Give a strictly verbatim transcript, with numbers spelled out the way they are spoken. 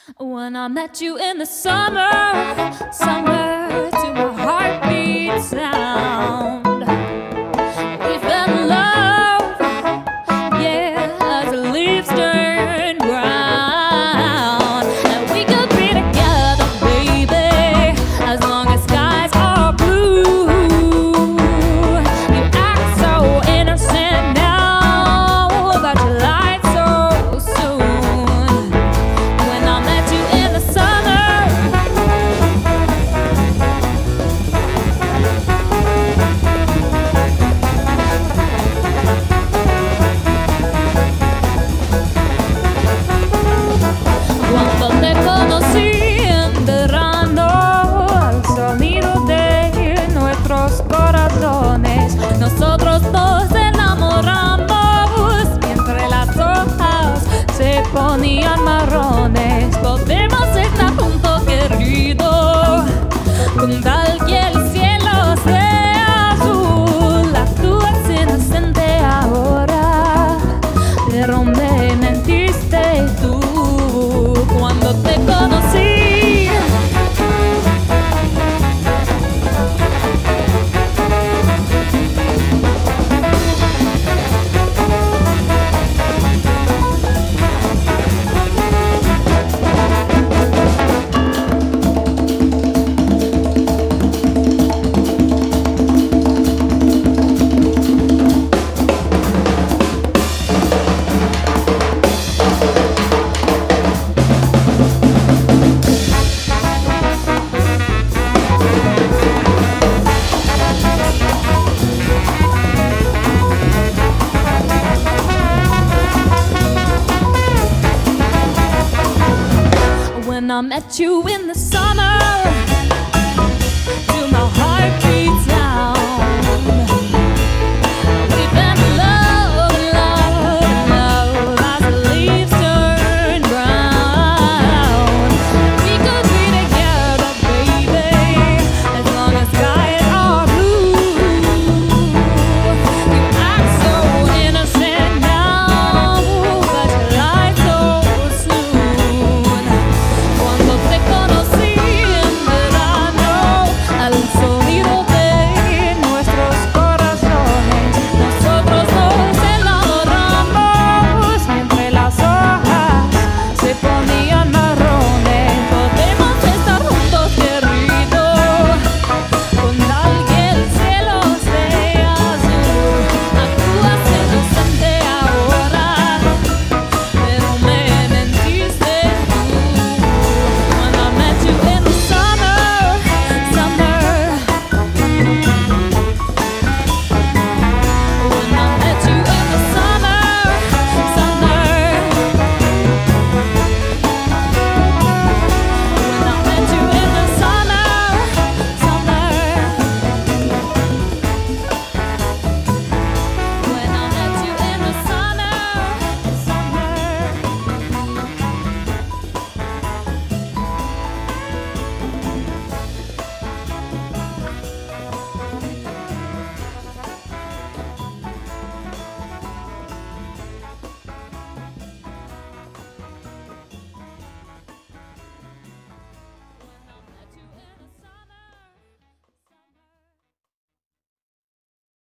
When I met you in the summer, summer to my heartbeat sound, we fell in love, yeah, as the leaves turn brown. And we could be together, baby, as long as skies are blue. You act so innocent now, but you lied so soon. When I met you in the summer, cuando te conocí en verano, al sonido de nuestros corazones, nosotros dos enamoramos, y entre las hojas se ponían marrones. Podemos estar juntos, querido, con tal que el cielo sea azul. Actúas inocente ahora, pero me mentiste tú cuando te conocí. When I met you in the summer,